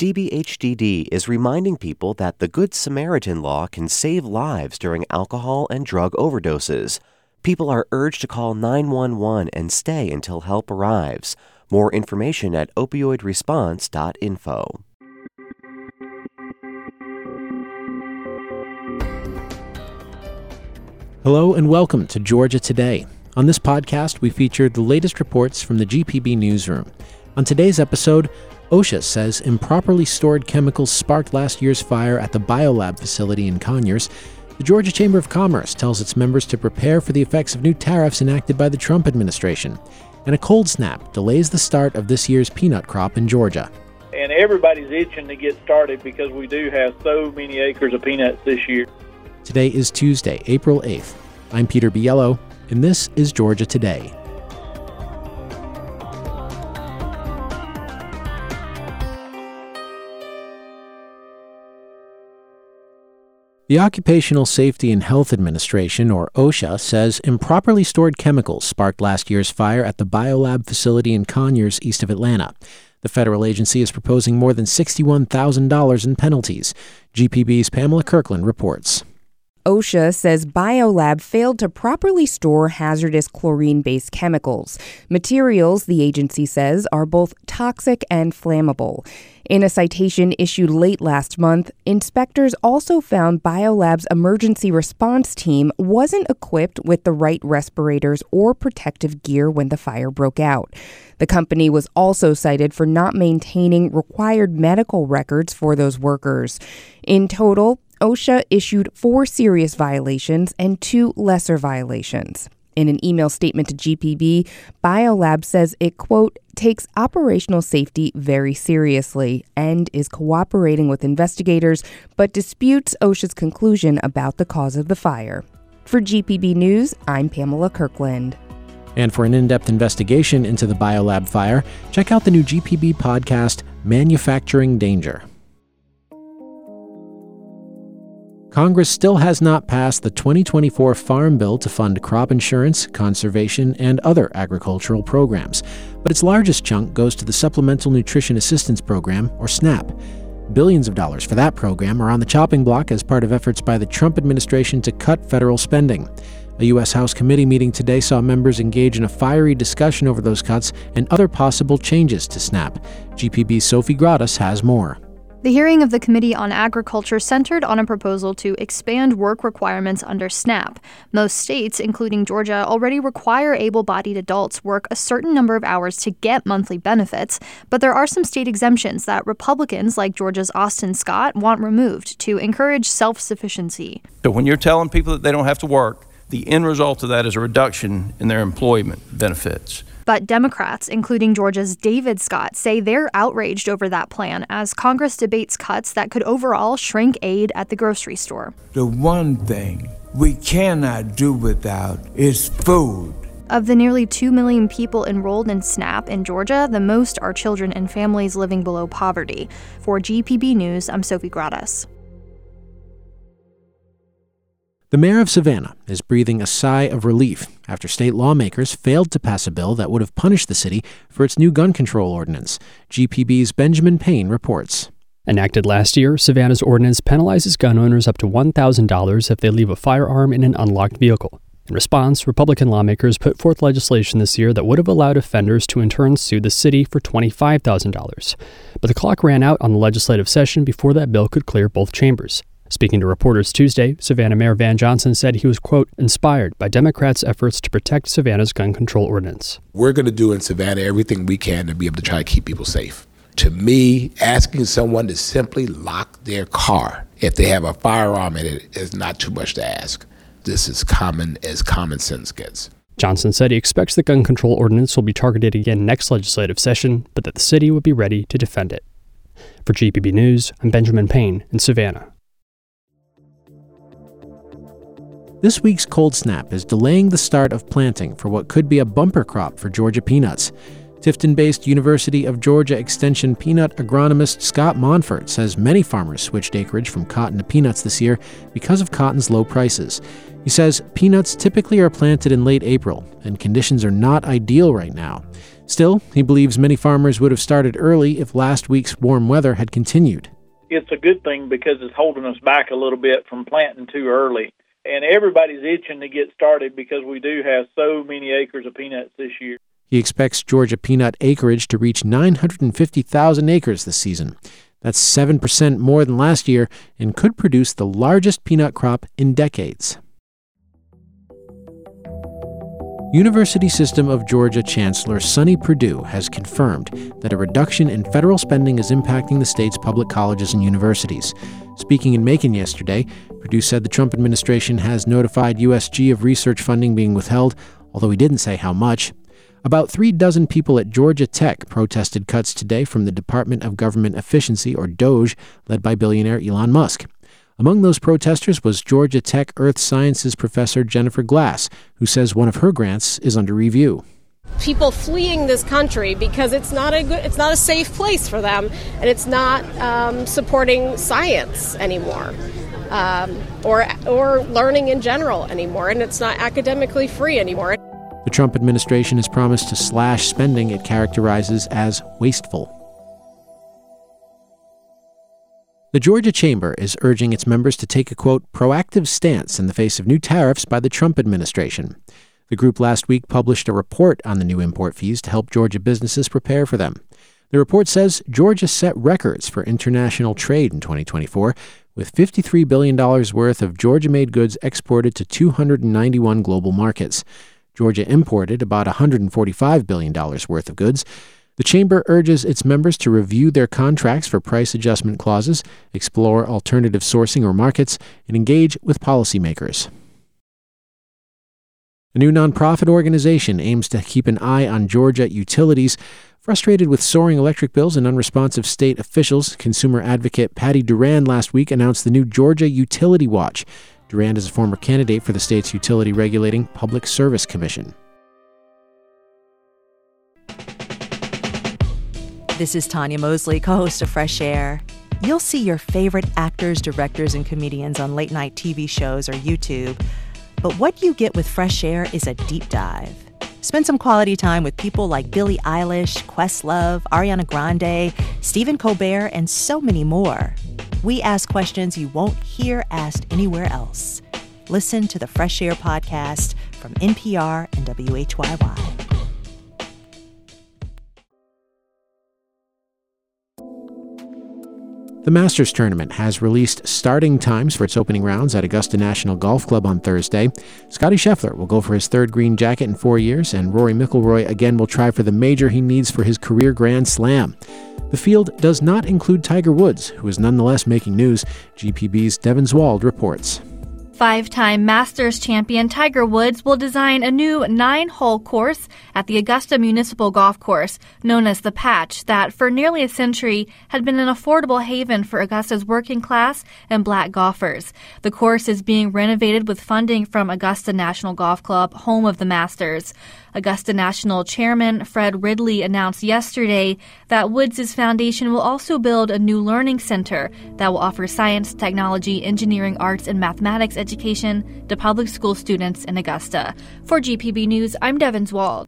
DBHDD is reminding people that the Good Samaritan law can save lives during alcohol and drug overdoses. People are urged to call 911 and stay until help arrives. More information at opioidresponse.info. Hello and welcome to Georgia Today. On this podcast, we feature the latest reports from the GPB newsroom. On today's episode, OSHA says improperly stored chemicals sparked last year's fire at the Biolab facility in Conyers. The Georgia Chamber of Commerce tells its members to prepare for the effects of new tariffs enacted by the Trump administration. And a cold snap delays the start of this year's peanut crop in Georgia. And everybody's itching to get started because we do have so many acres of peanuts this year. Today is Tuesday, April 8th. I'm Peter Biello, and this is Georgia Today. The Occupational Safety and Health Administration, or OSHA, says improperly stored chemicals sparked last year's fire at the Biolab facility in Conyers, east of Atlanta. The federal agency is proposing more than $61,000 in penalties. GPB's Pamela Kirkland reports. OSHA says Biolab failed to properly store hazardous chlorine-based chemicals. Materials, the agency says, are both toxic and flammable. In a citation issued late last month, inspectors also found Biolab's emergency response team wasn't equipped with the right respirators or protective gear when the fire broke out. The company was also cited for not maintaining required medical records for those workers. In total, OSHA issued 4 serious violations and 2 lesser violations. In an email statement to GPB, Biolab says it, quote, takes operational safety very seriously and is cooperating with investigators, but disputes OSHA's conclusion about the cause of the fire. For GPB News, I'm Pamela Kirkland. And for an in-depth investigation into the Biolab fire, check out the new GPB podcast, Manufacturing Danger. Congress still has not passed the 2024 Farm Bill to fund crop insurance, conservation, and other agricultural programs, but its largest chunk goes to the Supplemental Nutrition Assistance Program, or SNAP. Billions of dollars for that program are on the chopping block as part of efforts by the Trump administration to cut federal spending. A U.S. House committee meeting today saw members engage in a fiery discussion over those cuts and other possible changes to SNAP. GPB's Sophie Gradas has more. The hearing of the Committee on Agriculture centered on a proposal to expand work requirements under SNAP. Most states, including Georgia, already require able-bodied adults work a certain number of hours to get monthly benefits, but there are some state exemptions that Republicans like Georgia's Austin Scott want removed to encourage self-sufficiency. So when you're telling people that they don't have to work, the end result of that is a reduction in their employment benefits. But Democrats, including Georgia's David Scott, say they're outraged over that plan as Congress debates cuts that could overall shrink aid at the grocery store. The one thing we cannot do without is food. Of the nearly 2 million people enrolled in SNAP in Georgia, the most are children and families living below poverty. For GPB News, I'm Sophie Gradas. The mayor of Savannah is breathing a sigh of relief after state lawmakers failed to pass a bill that would have punished the city for its new gun control ordinance. GPB's Benjamin Payne reports. Enacted last year, Savannah's ordinance penalizes gun owners up to $1,000 if they leave a firearm in an unlocked vehicle. In response, Republican lawmakers put forth legislation this year that would have allowed offenders to in turn sue the city for $25,000. But the clock ran out on the legislative session before that bill could clear both chambers. Speaking to reporters Tuesday, Savannah Mayor Van Johnson said he was, quote, inspired by Democrats' efforts to protect Savannah's gun control ordinance. We're going to do in Savannah everything we can to be able to try to keep people safe. To me, asking someone to simply lock their car if they have a firearm in it is not too much to ask. This is common as common sense gets. Johnson said he expects the gun control ordinance will be targeted again next legislative session, but that the city would be ready to defend it. For GPB News, I'm Benjamin Payne in Savannah. This week's cold snap is delaying the start of planting for what could be a bumper crop for Georgia peanuts. Tifton-based University of Georgia Extension peanut agronomist Scott Monfort says many farmers switched acreage from cotton to peanuts this year because of cotton's low prices. He says peanuts typically are planted in late April, and conditions are not ideal right now. Still, he believes many farmers would have started early if last week's warm weather had continued. It's a good thing because it's holding us back a little bit from planting too early. And everybody's itching to get started because we do have so many acres of peanuts this year. He expects Georgia peanut acreage to reach 950,000 acres this season. That's 7% more than last year and could produce the largest peanut crop in decades. University System of Georgia Chancellor Sonny Perdue has confirmed that a reduction in federal spending is impacting the state's public colleges and universities. Speaking in Macon yesterday, Perdue said the Trump administration has notified USG of research funding being withheld, although he didn't say how much. About 36 people at Georgia Tech protested cuts today from the Department of Government Efficiency, or DOGE, led by billionaire Elon Musk. Among those protesters was Georgia Tech Earth Sciences professor Jennifer Glass, who says one of her grants is under review. People fleeing this country because it's not a safe place for them, and it's not supporting science anymore, or learning in general anymore, and it's not academically free anymore. The Trump administration has promised to slash spending it characterizes as wasteful. The Georgia Chamber is urging its members to take a, quote, proactive stance in the face of new tariffs by the Trump administration. The group last week published a report on the new import fees to help Georgia businesses prepare for them. The report says Georgia set records for international trade in 2024, with $53 billion worth of Georgia-made goods exported to 291 global markets. Georgia imported about $145 billion worth of goods. The Chamber urges its members to review their contracts for price adjustment clauses, explore alternative sourcing or markets, and engage with policymakers. A new nonprofit organization aims to keep an eye on Georgia utilities. Frustrated with soaring electric bills and unresponsive state officials, consumer advocate Patty Durand last week announced the new Georgia Utility Watch. Durand is a former candidate for the state's utility regulating Public Service Commission. This is Tanya Mosley, co-host of Fresh Air. You'll see your favorite actors, directors, and comedians on late-night TV shows or YouTube. But what you get with Fresh Air is a deep dive. Spend some quality time with people like Billie Eilish, Questlove, Ariana Grande, Stephen Colbert, and so many more. We ask questions you won't hear asked anywhere else. Listen to the Fresh Air podcast from NPR and WHYY. The Masters Tournament has released starting times for its opening rounds at Augusta National Golf Club on Thursday. Scottie Scheffler will go for his third green jacket in 4 years, and Rory McIlroy again will try for the major he needs for his career Grand Slam. The field does not include Tiger Woods, who is nonetheless making news. GPB's Devin Zwald reports. Five-time Masters champion Tiger Woods will design a new 9-hole course at the Augusta Municipal Golf Course, known as The Patch, that for nearly a century had been an affordable haven for Augusta's working class and black golfers. The course is being renovated with funding from Augusta National Golf Club, home of the Masters. Augusta National Chairman Fred Ridley announced yesterday that Woods' foundation will also build a new learning center that will offer science, technology, engineering, arts, and mathematics education to public school students in Augusta. For GPB News, I'm Devin Zwald.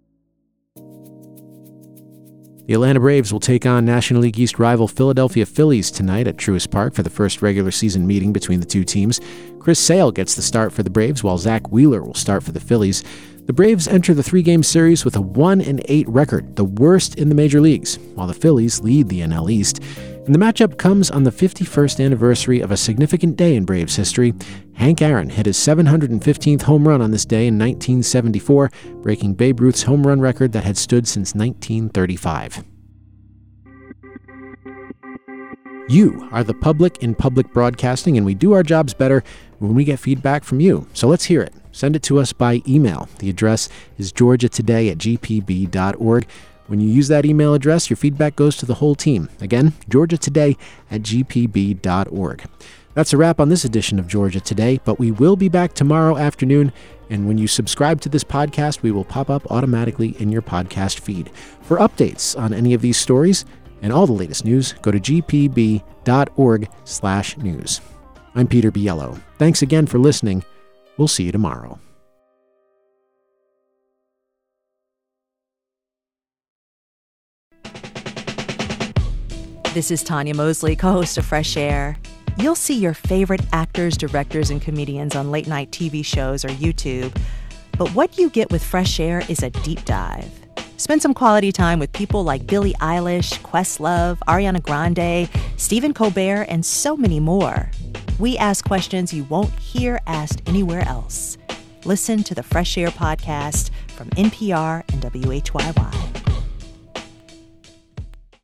The Atlanta Braves will take on National League East rival Philadelphia Phillies tonight at Truist Park for the first regular season meeting between the two teams. Chris Sale gets the start for the Braves, while Zach Wheeler will start for the Phillies. The Braves enter the three-game series with a 1-8 record, the worst in the major leagues, while the Phillies lead the NL East. And the matchup comes on the 51st anniversary of a significant day in Braves history. Hank Aaron hit his 715th home run on this day in 1974, breaking Babe Ruth's home run record that had stood since 1935. You are the public in public broadcasting, and we do our jobs better when we get feedback from you. So let's hear it. Send it to us by email. The address is georgiatoday@gpb.org. When you use that email address, your feedback goes to the whole team. Again, georgiatoday@gpb.org. That's a wrap on this edition of Georgia Today, but we will be back tomorrow afternoon, and when you subscribe to this podcast, we will pop up automatically in your podcast feed. For updates on any of these stories and all the latest news, go to gpb.org/news. I'm Peter Biello. Thanks again for listening. We'll see you tomorrow. This is Tanya Mosley, co-host of Fresh Air. You'll see your favorite actors, directors, and comedians on late-night TV shows or YouTube. But what you get with Fresh Air is a deep dive. Spend some quality time with people like Billie Eilish, Questlove, Ariana Grande, Stephen Colbert, and so many more. We ask questions you won't hear asked anywhere else. Listen to the Fresh Air podcast from NPR and WHYY.